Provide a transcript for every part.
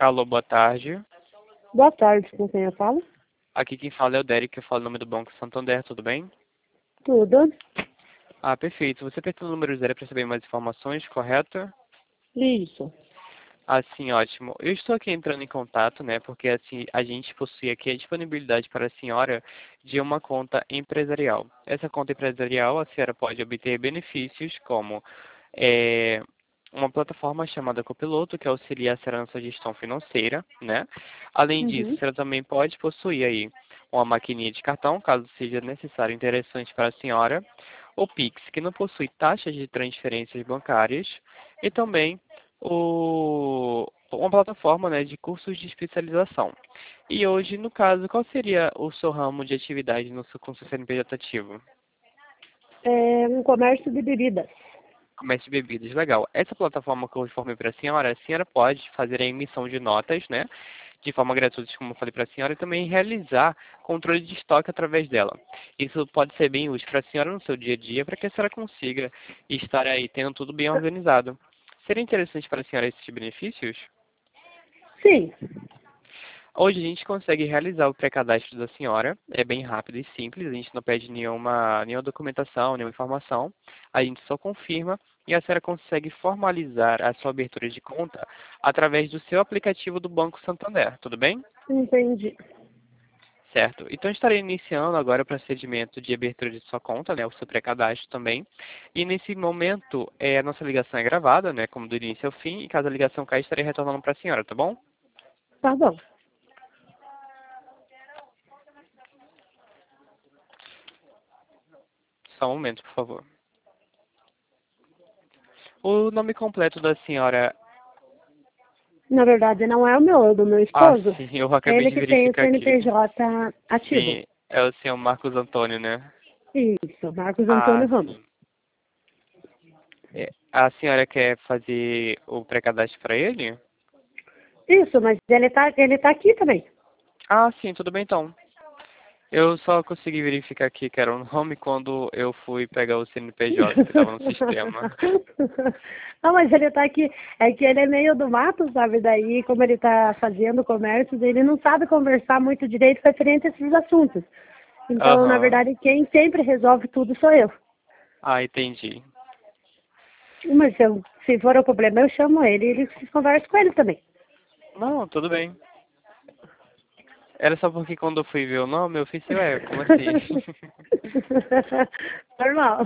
Alô, boa tarde. Boa tarde, com quem eu falo? Aqui quem fala é o Derek, eu falo em nome do Banco Santander, tudo bem? Tudo. Ah, perfeito. Você apertou o número 0 para saber mais informações, correto? Isso. Assim, ótimo. Eu estou aqui entrando em contato, né, porque assim, a gente possui aqui a disponibilidade para a senhora de uma conta empresarial. Essa conta empresarial, a senhora pode obter benefícios como eh, uma plataforma chamada Copiloto, que auxilia a senhora na sua gestão financeira, né? Além disso, a Uhum. senhora também pode possuir aí uma maquininha de cartão, caso seja necessário e interessante para a senhora, o Pix, que não possui taxas de transferências bancárias, e também uma plataforma, né, de cursos de especialização. E hoje, no caso, qual seria o seu ramo de atividade no seu, com seu CNPJ ativo? É um comércio de bebidas. Comércio de bebidas, legal. Essa plataforma que eu informei para a senhora pode fazer a emissão de notas, né, de forma gratuita, como eu falei para a senhora, e também realizar controle de estoque através dela. Isso pode ser bem útil para a senhora no seu dia a dia, para que a senhora consiga estar aí tendo tudo bem organizado. Seria interessante para a senhora esses benefícios? Sim. Hoje a gente consegue realizar o pré-cadastro da senhora, é bem rápido e simples, a gente não pede nenhuma documentação, nenhuma informação, a gente só confirma e a senhora consegue formalizar a sua abertura de conta através do seu aplicativo do Banco Santander, tudo bem? Entendi. Certo. Então estarei iniciando agora o procedimento de abertura de sua conta, né, o seu pré-cadastro também. E nesse momento, a nossa ligação é gravada, né, como do início ao fim, e caso a ligação caia, estarei retornando para a senhora, tá bom? Tá bom. Só um momento, por favor. O nome completo da senhora. Na verdade, não é o meu, é o do meu Ah, esposo. sim, eu acabei Ele de que tem o verificar aqui. CNPJ ativo. Sim, é o senhor Marcos Antônio, né? Isso, Marcos Ah, Antônio Ramos. sim. A senhora quer fazer o pré-cadastro para ele? Isso, mas ele tá aqui também. Ah, sim, tudo bem então. Eu só consegui verificar aqui que era o nome quando eu fui pegar o CNPJ que estava no sistema. Não, mas ele tá aqui. É que ele é meio do mato, sabe? Daí, como ele tá fazendo comércio, ele não sabe conversar muito direito referente a esses assuntos. Então, na Aham. verdade, quem sempre resolve tudo sou eu. Ah, entendi. Mas se for o problema, eu chamo ele e ele conversa com ele também. Não, tudo bem. Era só porque quando eu fui ver o nome, eu pensei, ué, como assim? Normal.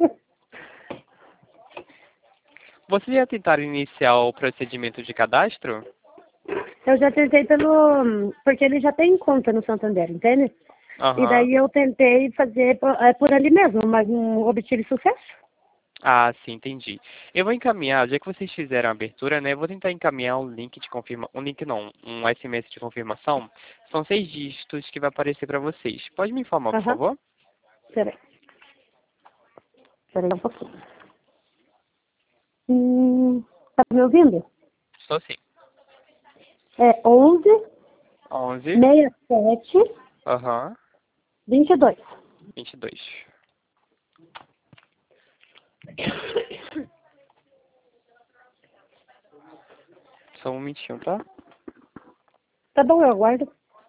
Vocês já tentaram iniciar o procedimento de cadastro? Eu já tentei porque ele já tem conta no Santander, entende? E Aham. daí eu tentei fazer por ali mesmo, mas não obtive sucesso. Ah, sim, entendi. Eu vou encaminhar, já que vocês fizeram a abertura, né? Eu vou tentar encaminhar um link de confirma, um link não, um SMS de confirmação. São 6 dígitos que vai aparecer para vocês. Pode me informar, por Aham. favor? Peraí. Peraí um pouquinho. Tá me ouvindo? Estou sim. É 11 11, 67 aham, 22. 22. Só um minutinho, tá? Tá bom, eu aguardo.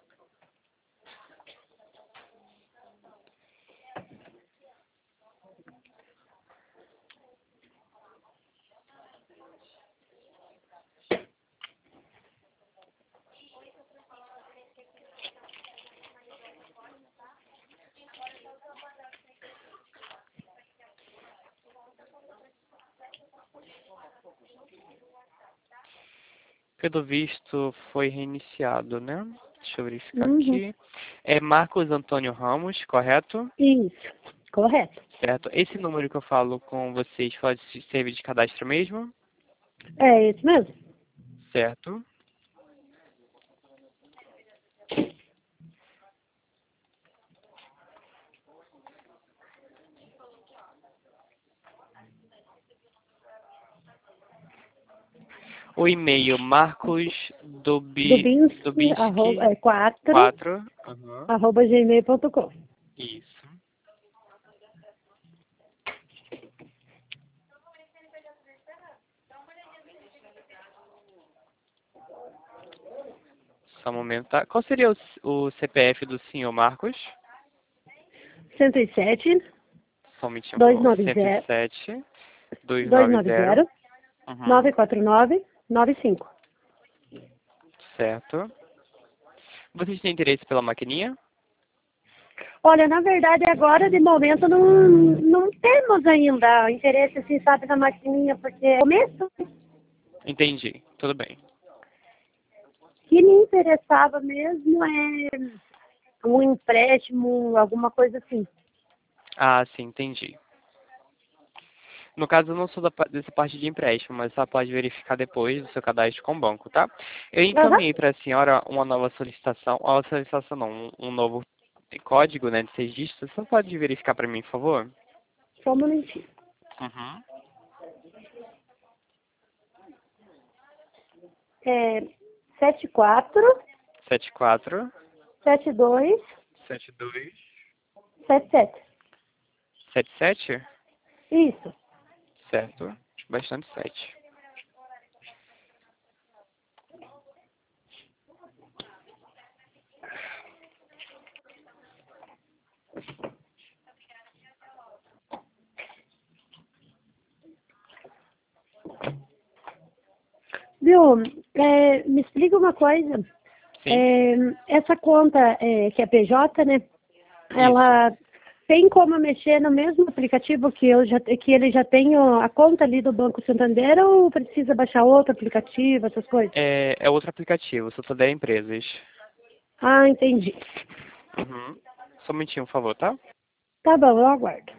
Pelo visto, foi reiniciado, né? Deixa eu verificar Uhum. aqui. É Marcos Antônio Ramos, correto? Isso. Correto. Certo. Esse número que eu falo com vocês pode servir de cadastro mesmo? É isso mesmo. Certo. O e-mail Dubinski, Dubinski 4, 4. Aham. @gmail.com. Isso. Só um momento, tá? Qual seria o CPF do senhor Marcos? 107 Só um minutinho, por favor. 290 107 290. 290 Uhum. 949 95. Certo. Vocês têm interesse pela maquininha? Olha, na verdade, agora, de momento, não temos ainda interesse, assim, sabe, na maquininha, porque é começo Entendi. Tudo bem. que me interessava mesmo é um empréstimo, alguma coisa assim. Ah, sim, entendi. No caso, eu não sou dessa parte de empréstimo, mas só pode verificar depois do seu cadastro com o banco, tá? Eu Aham, encaminhei para a senhora uma nova solicitação, uma solicitação não, um novo código, né, de 6 dígitos. Você só pode verificar para mim, por favor? só um momentinho. Uhum. É 74 74 72 72 77. 77? Isso. Certo. Bastante 7. Viu, me explica uma coisa. Sim? Essa conta que é PJ, né? Isso. Ela tem como mexer no mesmo aplicativo que ele já tem a conta ali do Banco Santander ou precisa baixar outro aplicativo, essas coisas? É outro aplicativo, só tô 10 empresas. Ah, entendi. Uhum. Só um minutinho, por favor, tá? Tá bom, eu aguardo.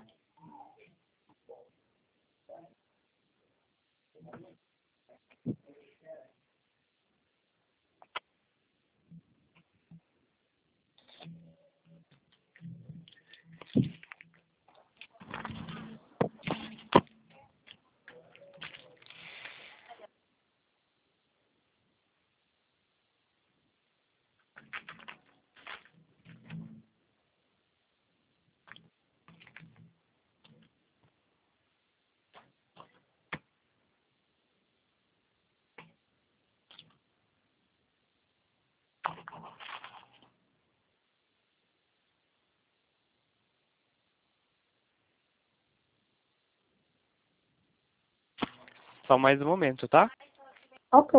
Só mais um momento, tá? Ok.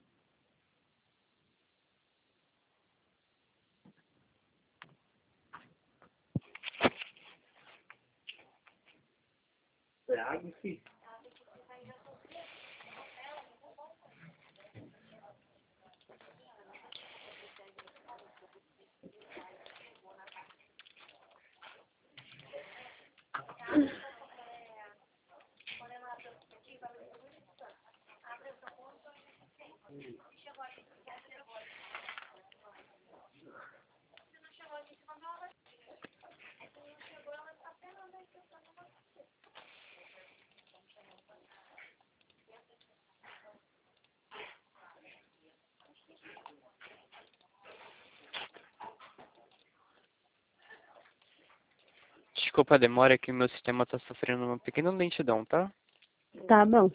Desculpa a demora, é que o meu sistema tá sofrendo uma pequena lentidão, tá? Tá bom.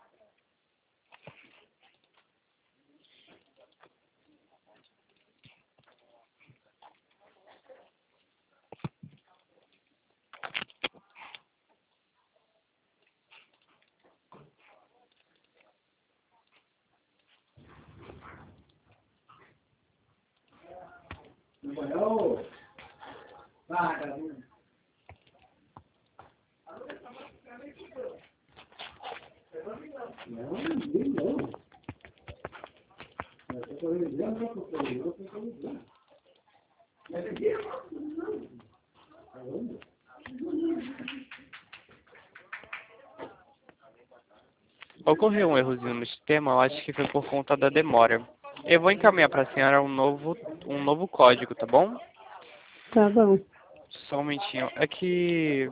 Ocorreu um errozinho no sistema, eu acho que foi por conta da demora. Eu vou encaminhar para a senhora um novo código, tá bom? Tá bom. Só um minutinho. É que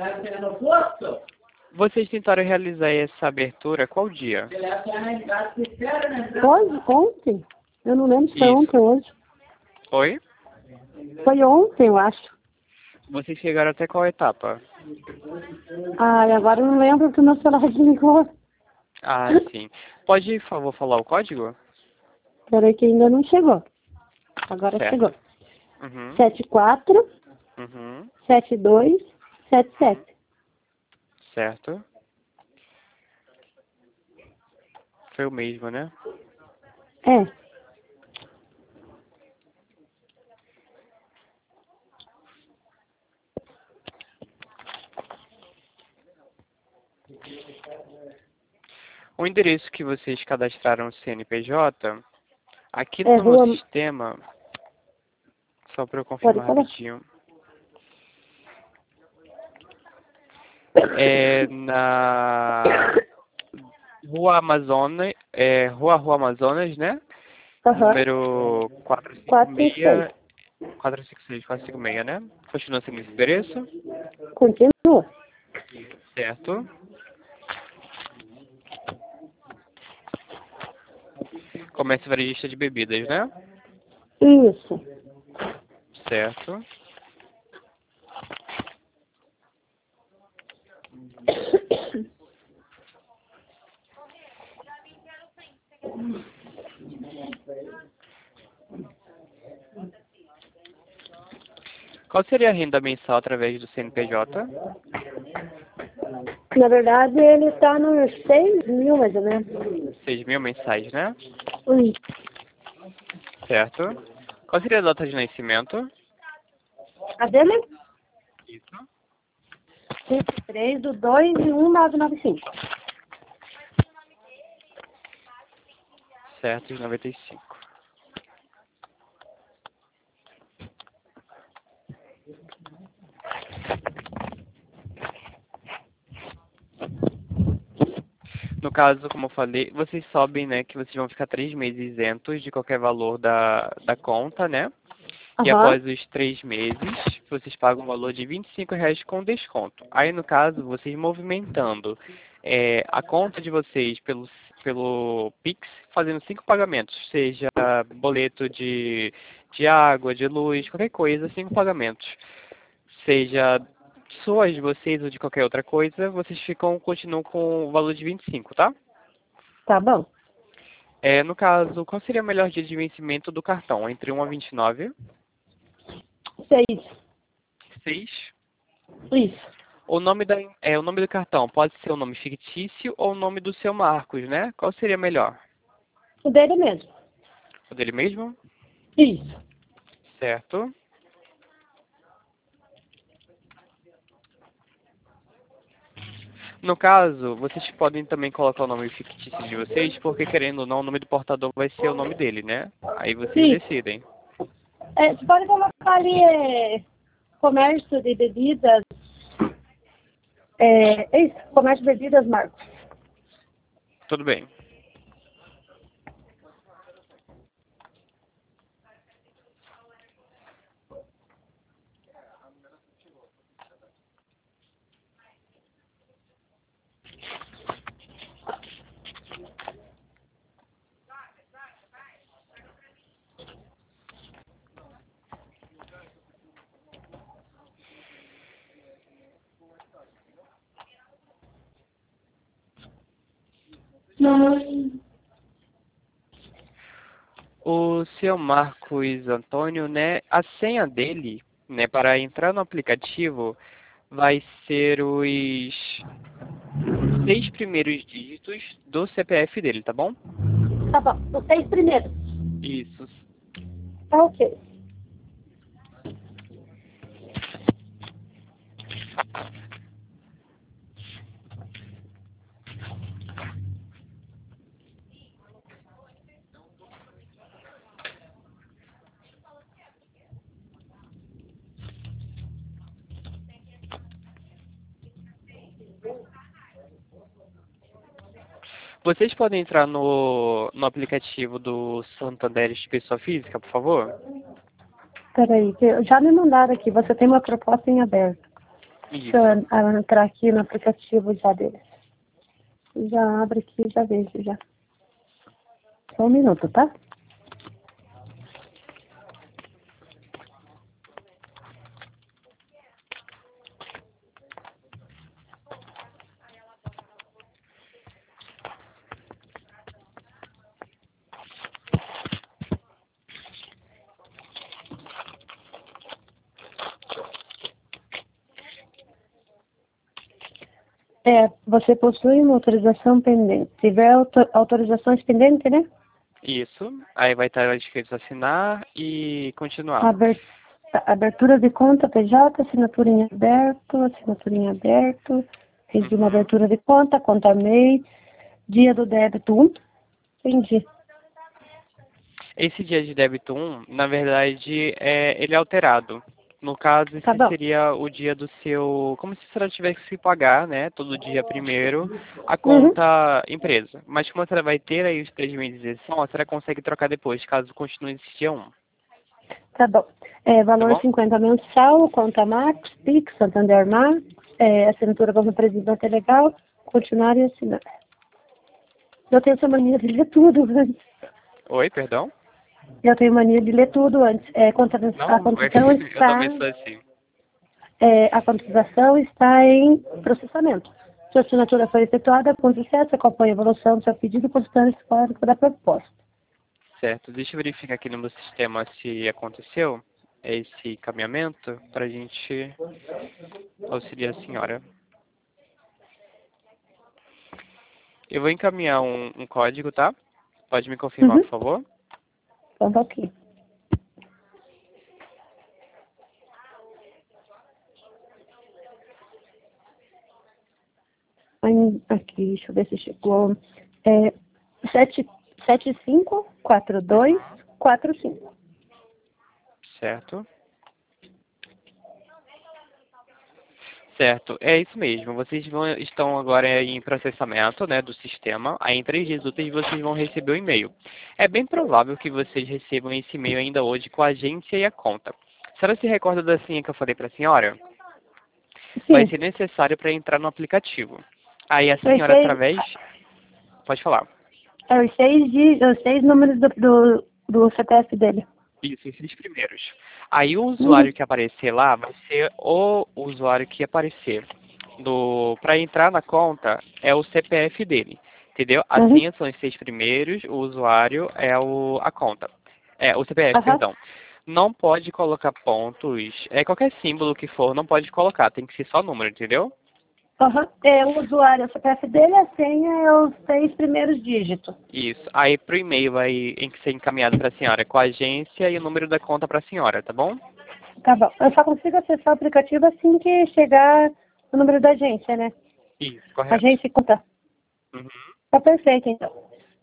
vocês tentaram realizar essa abertura qual dia? Hoje? Ontem? Eu não lembro se foi ontem Isso. ou hoje. Oi? Foi ontem, eu acho. Vocês chegaram até qual etapa? Ai, agora eu não lembro que o meu celular desligou. Ah, sim. Pode, por favor, falar o código? Peraí que ainda não chegou. Agora Certo. chegou. Uhum. 74 Uhum. 72 77. Certo. Foi o mesmo, né? É. O endereço que vocês cadastraram no CNPJ, aqui É no meu rua. sistema, só para eu Pode confirmar falar. rapidinho, é na Rua Amazonas, né? Aham. Número 456. 456, né? Continua sendo esse endereço, Continua. certo? Comércio varejista de bebidas, né? Isso. Certo. Qual seria a renda mensal através do CNPJ? Na verdade, ele está nos 6 mil, mais ou menos. 6.000 mensais, né? Ui. Certo. Qual seria a data de nascimento? A dele? Isso. 23 do 2 de 1995. Certo, de 95. No caso, como eu falei, vocês sabem, né, que vocês vão ficar 3 meses isentos de qualquer valor da conta, né? E Aham. após os 3 meses, vocês pagam um valor de R$ 25 com desconto. Aí, no caso, vocês movimentando a conta de vocês pelo Pix, fazendo 5 pagamentos, seja boleto de água, de luz, qualquer coisa, 5 pagamentos. Seja suas de vocês ou de qualquer outra coisa, vocês continuam com o valor de 25, tá? Tá bom. No caso, qual seria o melhor dia de vencimento do cartão? Entre 1 a 29? 6. 6. Isso. O nome do cartão pode ser o nome fictício ou o nome do seu Marcos, né? Qual seria melhor? O dele mesmo. O dele mesmo? Isso. Certo. No caso, vocês podem também colocar o nome fictício de vocês, porque querendo ou não, o nome do portador vai ser o nome dele, né? Aí vocês Isso. decidem. Você pode colocar ali comércio de bebidas. Isso, comércio de bebidas, Marcos. Tudo bem. Não. O seu Marcos Antônio, né? A senha dele, né, para entrar no aplicativo vai ser os 6 primeiros dígitos do CPF dele, tá bom? Tá bom. Os 6 primeiros. Isso. Tá ok. Vocês podem entrar no aplicativo do Santander de Pessoa Física, por favor? Peraí, que já me mandaram aqui. Você tem uma proposta em aberto. Deixa Isso. eu entrar aqui no aplicativo já deles. Já abre aqui, já vejo já. Só um minuto, tá? Você possui uma autorização pendente. Se tiver autorizações pendentes, né? Isso. Aí vai estar escrito assinar e continuar. Abertura de conta PJ, assinatura em aberto, resumo abertura de conta MEI, dia do débito 1. Entendi. Esse dia de débito 1, na verdade, ele é alterado. No caso, Tá esse bom. seria o dia do seu... Como se você tivesse que pagar, né? Todo dia primeiro, a conta empresa. Mas como você vai ter aí os 3 meses de isenção, você consegue trocar depois, caso continue nesse dia 1. Tá bom. Tá Valor bom? 50 mensal, conta Max, Pix, Santander Max, assinatura como presidente legal, continuar e assinar. Eu tenho essa mania de ler tudo antes. Oi, perdão? Eu tenho mania de ler tudo antes. A Não, contratação eu está, também sou assim. a contratação está em processamento. Sua assinatura foi efetuada, com sucesso, acompanhe a evolução do seu pedido, consultando esse código da proposta. Certo, deixa eu verificar aqui no meu sistema se aconteceu esse caminhamento para a gente auxiliar a senhora. Eu vou encaminhar um código, tá? Pode me confirmar, por favor? Então tá aqui. Aqui, deixa eu ver se chegou. 754245. Certo. Certo, é isso mesmo. Vocês estão agora em processamento, né, do sistema. Aí em 3 dias úteis vocês vão receber o e-mail. É bem provável que vocês recebam esse e-mail ainda hoje com a agência e a conta. A senhora se recorda da senha que eu falei para a senhora? Vai Sim. ser necessário para entrar no aplicativo. Aí a Os senhora, seis, através... Pode falar. os 6 números do CPF dele. Isso, esses primeiros. Aí o Uhum. usuário que aparecer lá vai ser o usuário que aparecer. Para entrar na conta é o CPF dele, entendeu? A Uhum. senha são os 6 primeiros, o usuário é a conta. O CPF, Aham. perdão. Não pode colocar pontos, qualquer símbolo que for, não pode colocar, tem que ser só número, entendeu? Aham. O usuário, o CPF dele, a senha é os 6 primeiros dígitos. Isso. Aí pro e-mail vai ser encaminhado para a senhora com a agência e o número da conta para a senhora, tá bom? Tá bom. Eu só consigo acessar o aplicativo assim que chegar o número da agência, né? Isso, correto. Agência e conta. Uhum. Tá perfeito, então.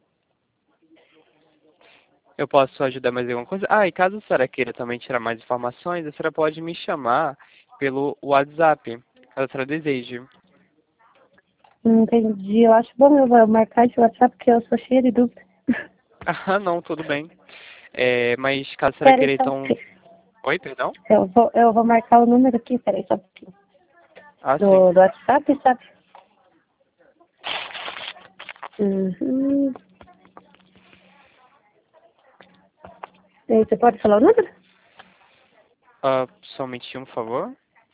Eu posso ajudar mais em alguma coisa? E caso a senhora queira também tirar mais informações, a senhora pode me chamar pelo WhatsApp, caso a senhora deseje. Entendi. Eu acho bom eu marcar esse WhatsApp porque eu sou cheia de dúvida. Não, tudo bem. Mas caso a senhora Peraí queira, só um então... pouquinho. Oi, perdão? Eu vou marcar o número aqui, peraí só um pouquinho. Sim. Do WhatsApp, sabe? Uhum. E você pode falar o número? Só um minutinho, por favor.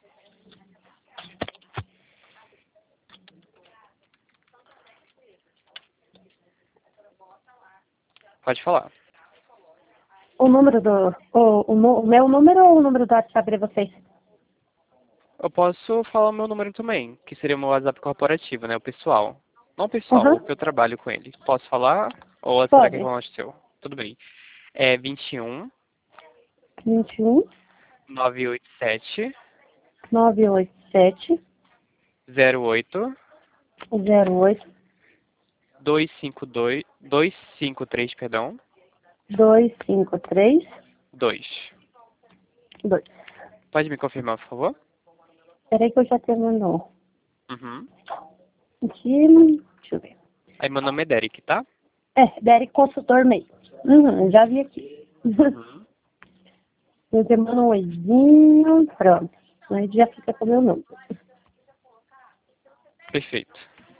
Pode falar. O número o meu número ou o número do WhatsApp de vocês? Eu posso falar o meu número também, que seria o meu WhatsApp corporativo, né? O pessoal. Não o pessoal, Aham. o que eu trabalho com ele. Posso falar? Ou será que é Pode. igual ao seu? Tudo bem. É 21 21 987 987 08 08 253, perdão, 253 2. 2. Pode me confirmar, por favor? Peraí que eu já terminou. Uhum. Deixa eu ver. Aí meu nome é Derek, tá? Derek Consultor MEI. Já vi aqui. Uhum. Você manda um oizinho, pronto. Aí já fica com o meu nome. Perfeito.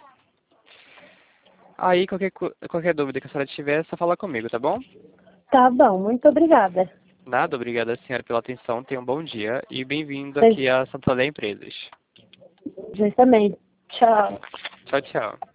Aí qualquer dúvida que a senhora tiver, é só falar comigo, tá bom? Tá bom, muito obrigada. Nada, obrigada senhora pela atenção, tenha um bom dia e bem-vindo aqui a Santander Empresas. Vocês também. Tchau. Tchau, tchau.